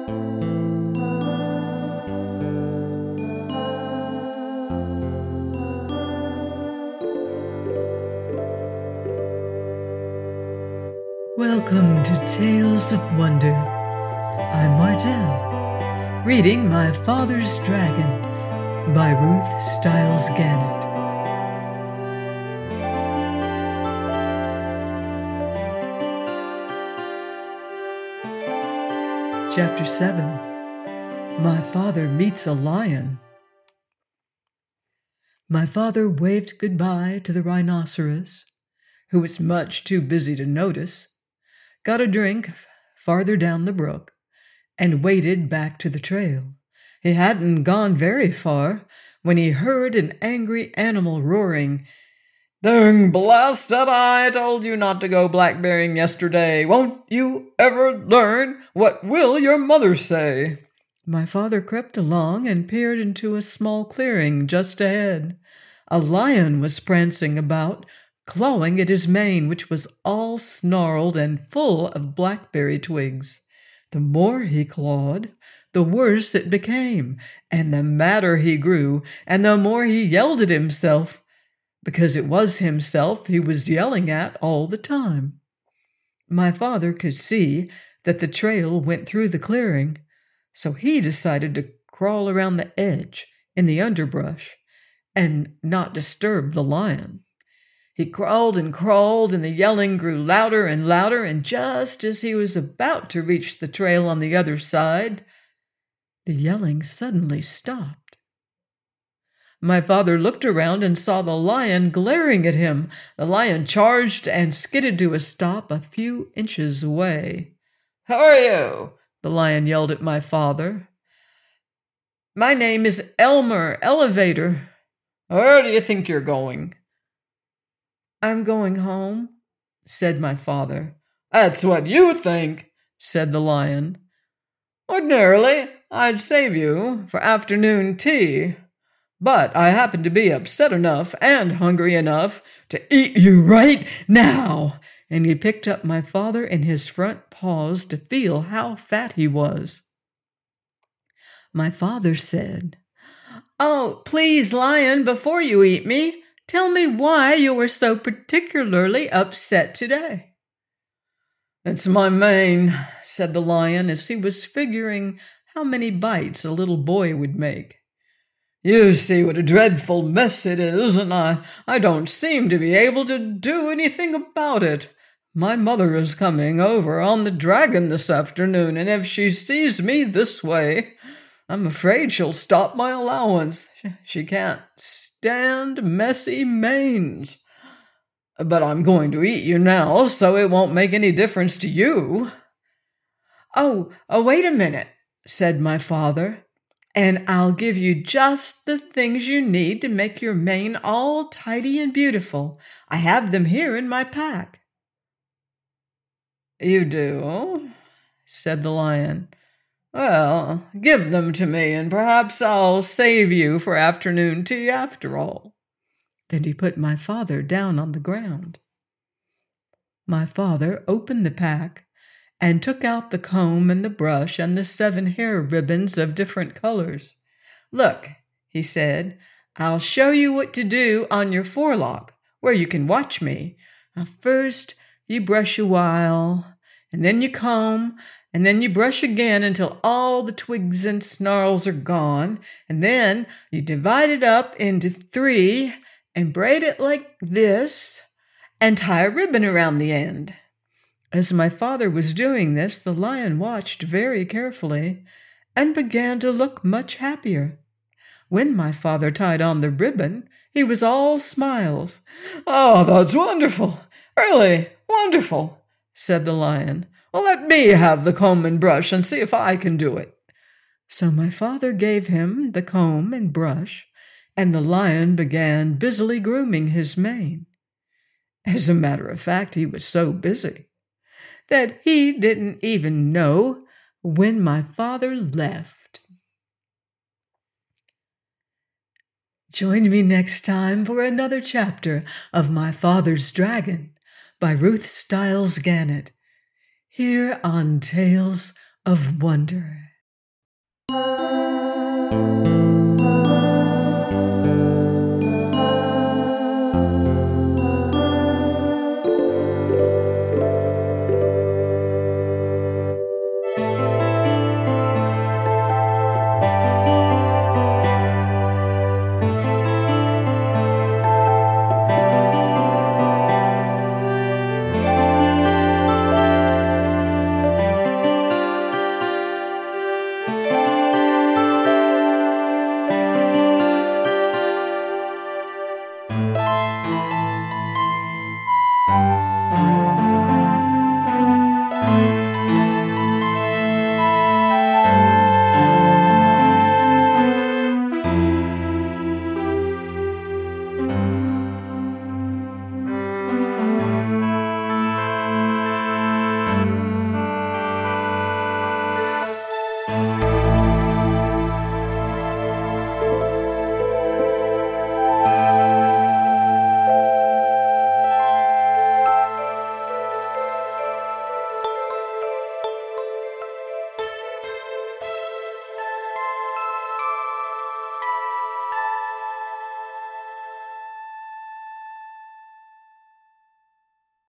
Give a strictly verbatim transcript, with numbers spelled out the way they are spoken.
Welcome to Tales of Wonder. I'm Martell, reading My Father's Dragon by Ruth Stiles Gannett. Chapter seven. My Father Meets a Lion. My father waved goodbye to the rhinoceros, who was much too busy to notice, got a drink farther down the brook, and waded back to the trail. He hadn't gone very far when he heard an angry animal roaring, "Dang blasted, I told you not to go blackberrying yesterday. Won't you ever learn? What will your mother say?" My father crept along and peered into a small clearing just ahead. A lion was prancing about, clawing at his mane, which was all snarled and full of blackberry twigs. The more he clawed, the worse it became, and the madder he grew, and the more he yelled at himself, because it was himself he was yelling at all the time. My father could see that the trail went through the clearing, so he decided to crawl around the edge in the underbrush and not disturb the lion. He crawled and crawled, and the yelling grew louder and louder, and just as he was about to reach the trail on the other side, the yelling suddenly stopped. My father looked around and saw the lion glaring at him. The lion charged and skidded to a stop a few inches away. "Who are you?" the lion yelled at my father. "My name is Elmer Elevator." "Where do you think you're going?" "I'm going home," said my father. "That's what you think," said the lion. "Ordinarily, I'd save you for afternoon tea, but I happen to be upset enough and hungry enough to eat you right now." And he picked up my father in his front paws to feel how fat he was. My father said, "Oh, please, lion, before you eat me, tell me why you were so particularly upset today." "It's my mane," said the lion, as he was figuring how many bites a little boy would make. "You see what a dreadful mess it is, and I, I don't seem to be able to do anything about it. My mother is coming over on the dragon this afternoon, and if she sees me this way, I'm afraid she'll stop my allowance. She can't stand messy manes. But I'm going to eat you now, so it won't make any difference to you." Oh, oh, wait a minute," said my father, "and I'll give you just the things you need to make your mane all tidy and beautiful. I have them here in my pack." "You do?" said the lion. "Well, give them to me, and perhaps I'll save you for afternoon tea after all." Then he put my father down on the ground. My father opened the pack and took out the comb and the brush and the seven hair ribbons of different colors. "Look," he said, "I'll show you what to do on your forelock, where you can watch me. Now, first, you brush a while, and then you comb, and then you brush again until all the twigs and snarls are gone, and then you divide it up into three and braid it like this, and tie a ribbon around the end." As my father was doing this, the lion watched very carefully and began to look much happier. When my father tied on the ribbon, he was all smiles. "Oh, that's wonderful! Really wonderful!" said the lion. "Well, let me have the comb and brush and see if I can do it." So my father gave him the comb and brush, and the lion began busily grooming his mane. As a matter of fact, he was so busy that he didn't even know when my father left. Join me next time for another chapter of My Father's Dragon by Ruth Stiles Gannett, here on Tales of Wonder.